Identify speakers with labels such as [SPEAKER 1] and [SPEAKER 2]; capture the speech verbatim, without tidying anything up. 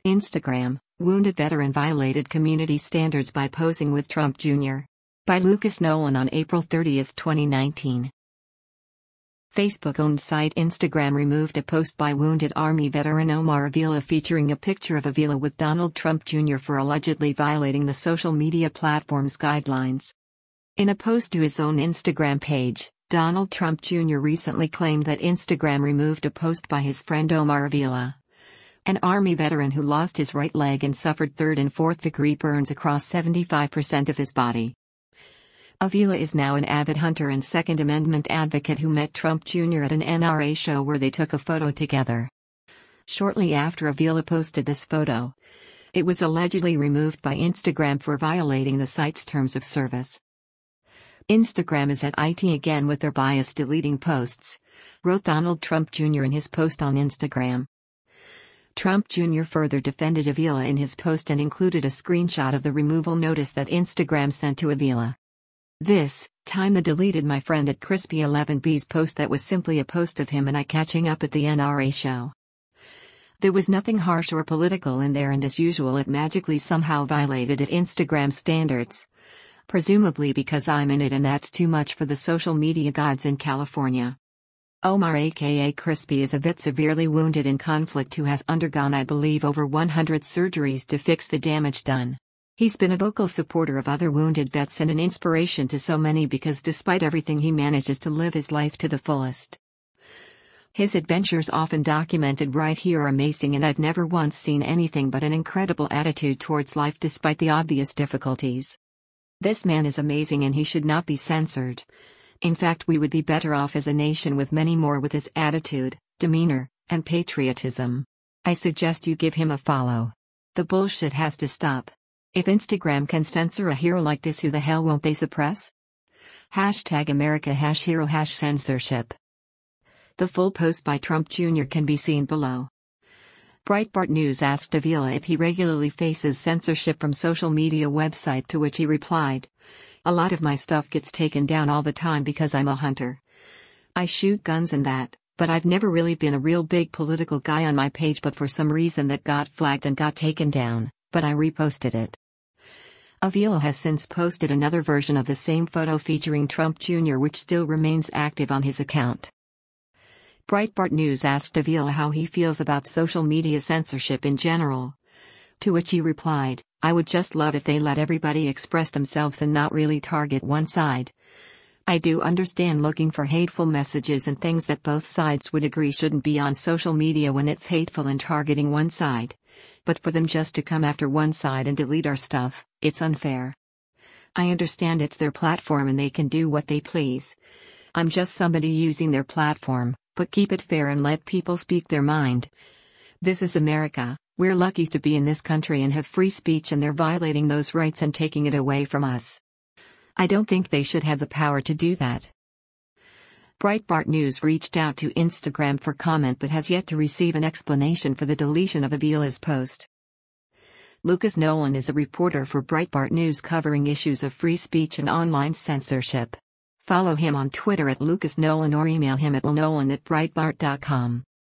[SPEAKER 1] Instagram, wounded veteran violated community standards by posing with Trump Junior By Lucas Nolan on April thirtieth, twenty nineteen. Facebook-owned site Instagram removed a post by wounded Army veteran Omar Avila featuring a picture of Avila with Donald Trump Junior for allegedly violating the social media platform's guidelines. In a post to his own Instagram page, Donald Trump Junior recently claimed that Instagram removed a post by his friend Omar Avila, an Army veteran who lost his right leg and suffered third and fourth degree burns across seventy-five percent of his body. Avila is now an avid hunter and Second Amendment advocate who met Trump Junior at an N R A show where they took a photo together. Shortly after Avila posted this photo, it was allegedly removed by Instagram for violating the site's terms of service. Instagram is at it again with their bias deleting posts, wrote Donald Trump Junior in his post on Instagram. Trump Junior further defended Avila in his post and included a screenshot of the removal notice that Instagram sent to Avila. This time the deleted my friend at Crispy eleven B's post that was simply a post of him and I catching up at the N R A show. There was nothing harsh or political in there, and as usual it magically somehow violated at Instagram standards. Presumably because I'm in it and that's too much for the social media gods in California. Omar aka Crispy is a vet severely wounded in conflict who has undergone I believe over one hundred surgeries to fix the damage done. He's been a vocal supporter of other wounded vets and an inspiration to so many because despite everything he manages to live his life to the fullest. His adventures often documented right here are amazing, and I've never once seen anything but an incredible attitude towards life despite the obvious difficulties. This man is amazing and he should not be censored. In fact, we would be better off as a nation with many more with his attitude, demeanor, and patriotism. I suggest you give him a follow. The bullshit has to stop. If Instagram can censor a hero like this, who the hell won't they suppress? Hashtag America hash hero hash censorship. The full post by Trump Junior can be seen below. Breitbart News asked Avila if he regularly faces censorship from social media website, to which he replied, "A lot of my stuff gets taken down all the time because I'm a hunter. I shoot guns and that, but I've never really been a real big political guy on my page, but for some reason that got flagged and got taken down, but I reposted it." Avila has since posted another version of the same photo featuring Trump Junior which still remains active on his account. Breitbart News asked Avila how he feels about social media censorship in general. To which he replied, "I would just love if they let everybody express themselves and not really target one side. I do understand looking for hateful messages and things that both sides would agree shouldn't be on social media when it's hateful and targeting one side. But for them just to come after one side and delete our stuff, it's unfair. I understand it's their platform and they can do what they please. I'm just somebody using their platform, but keep it fair and let people speak their mind. This is America. We're lucky to be in this country and have free speech, and they're violating those rights and taking it away from us. I don't think they should have the power to do that." Breitbart News reached out to Instagram for comment but has yet to receive an explanation for the deletion of Avila's post. Lucas Nolan is a reporter for Breitbart News covering issues of free speech and online censorship. Follow him on Twitter at Lucas Nolan or email him at nolan at breitbart dot com.